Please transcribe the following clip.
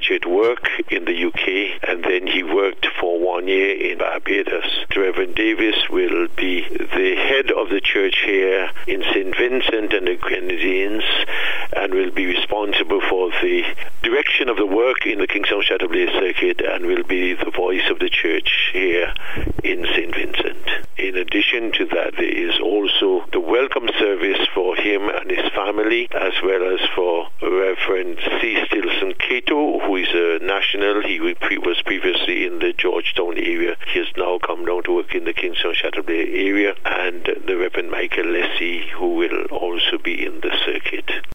undergraduate work in the UK, and then he worked for 1 year in Barbados. Reverend Davis will be the head of the church here in St. Vincent and the Grenadines, and will be responsible for the direction of the work in the Kingstown Chateaublay circuit, and will be the voice of the church here in St. Vincent. In addition to that, there is also the welcome service for him and his family, as well as for Reverend C. Stilson Cato, who is a national. He was previously in the Georgetown area. He has now come down to work in the Kingstown Chateaublay area, and the Reverend Michael Lessie, who will also be in the circuit.